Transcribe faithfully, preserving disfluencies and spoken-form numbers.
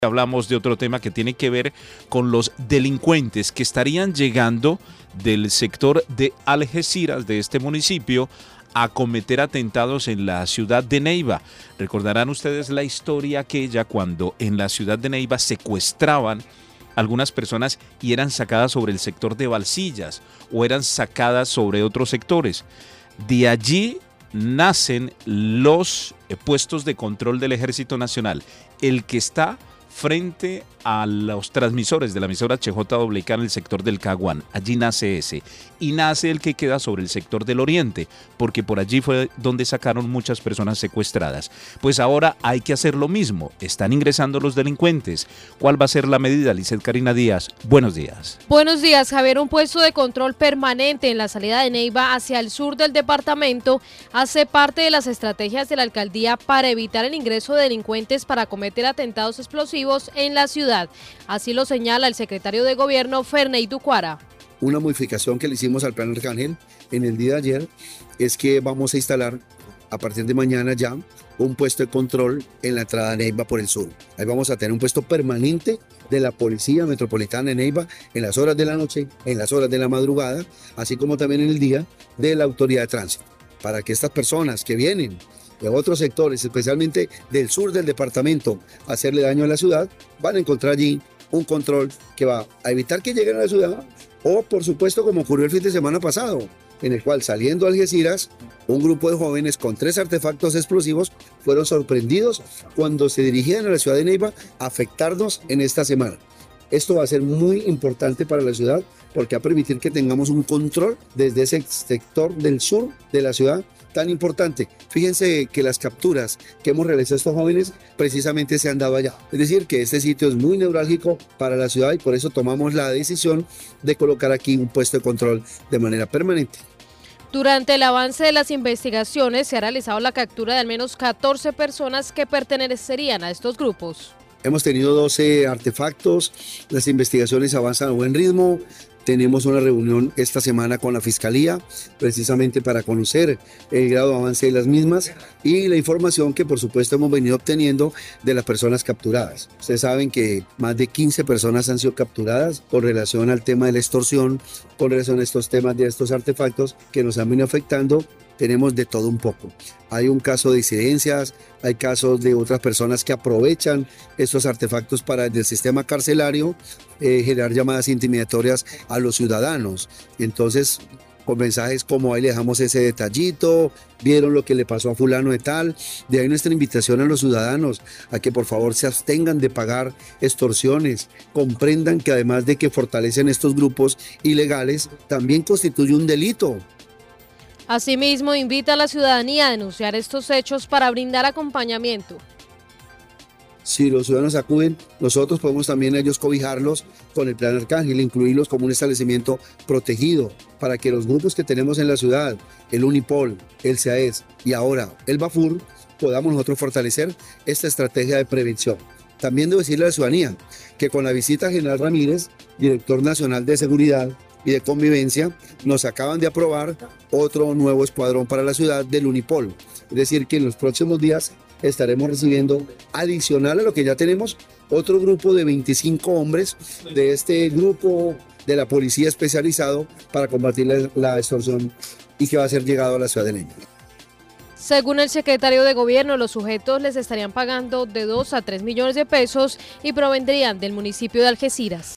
Hablamos de otro tema que tiene que ver con los delincuentes que estarían llegando del sector de Algeciras, de este municipio, a cometer atentados en la ciudad de Neiva. Recordarán ustedes la historia aquella cuando en la ciudad de Neiva secuestraban algunas personas y eran sacadas sobre el sector de Balsillas o eran sacadas sobre otros sectores. De allí nacen los puestos de control del Ejército Nacional. El que está frente a los transmisores de la emisora H J W K en el sector del Caguán. Allí nace ese. Y nace el que queda sobre el sector del Oriente, porque por allí fue donde sacaron muchas personas secuestradas. Pues ahora hay que hacer lo mismo. Están ingresando los delincuentes. ¿Cuál va a ser la medida? Lizeth Karina Díaz, buenos días. Buenos días, Javier. Un puesto de control permanente en la salida de Neiva hacia el sur del departamento hace parte de las estrategias de la alcaldía para evitar el ingreso de delincuentes para cometer atentados explosivos en la ciudad. Así lo señala el secretario de Gobierno, Ferney Ducuara. Una modificación que le hicimos al plan Arcángel en el día de ayer es que vamos a instalar a partir de mañana ya un puesto de control en la entrada de Neiva por el sur. Ahí vamos a tener un puesto permanente de la Policía Metropolitana de Neiva en las horas de la noche, en las horas de la madrugada, así como también en el día de la Autoridad de Tránsito, para que estas personas que vienen de otros sectores, especialmente del sur del departamento, a hacerle daño a la ciudad, van a encontrar allí un control que va a evitar que lleguen a la ciudad, o por supuesto como ocurrió el fin de semana pasado, en el cual saliendo a Algeciras, un grupo de jóvenes con tres artefactos explosivos fueron sorprendidos cuando se dirigían a la ciudad de Neiva a afectarnos en esta semana. Esto va a ser muy importante para la ciudad porque va a permitir que tengamos un control desde ese sector del sur de la ciudad tan importante. Fíjense que las capturas que hemos realizado a estos jóvenes precisamente se han dado allá. Es decir, que este sitio es muy neurálgico para la ciudad y por eso tomamos la decisión de colocar aquí un puesto de control de manera permanente. Durante el avance de las investigaciones se ha realizado la captura de al menos catorce personas que pertenecerían a estos grupos. Hemos tenido doce artefactos, las investigaciones avanzan a buen ritmo. Tenemos una reunión esta semana con la Fiscalía, precisamente para conocer el grado de avance de las mismas y la información que por supuesto hemos venido obteniendo de las personas capturadas. Ustedes saben que más de quince personas han sido capturadas con relación al tema de la extorsión, con relación a estos temas de estos artefactos que nos han venido afectando. Tenemos de todo un poco. Hay un caso de disidencias, hay casos de otras personas que aprovechan estos artefactos para desde el sistema carcelario eh, generar llamadas intimidatorias a los ciudadanos. Entonces, con mensajes como ahí le dejamos ese detallito, vieron lo que le pasó a fulano de tal. De ahí nuestra invitación a los ciudadanos a que por favor se abstengan de pagar extorsiones, comprendan que además de que fortalecen estos grupos ilegales, también constituye un delito. Asimismo, invita a la ciudadanía a denunciar estos hechos para brindar acompañamiento. Si los ciudadanos acuden, nosotros podemos también ellos cobijarlos con el plan Arcángel, incluirlos como un establecimiento protegido para que los grupos que tenemos en la ciudad, el Unipol, el C A E S y ahora el Bafur, podamos nosotros fortalecer esta estrategia de prevención. También debo decirle a la ciudadanía que con la visita a General Ramírez, director nacional de seguridad y de convivencia, nos acaban de aprobar otro nuevo escuadrón para la ciudad del Unipol. Es decir, que en los próximos días estaremos recibiendo, adicional a lo que ya tenemos, otro grupo de veinticinco hombres de este grupo de la policía especializado para combatir la, la extorsión y que va a ser llegado a la ciudad de Neiva. Según el secretario de Gobierno, los sujetos les estarían pagando de dos a tres millones de pesos y provendrían del municipio de Algeciras.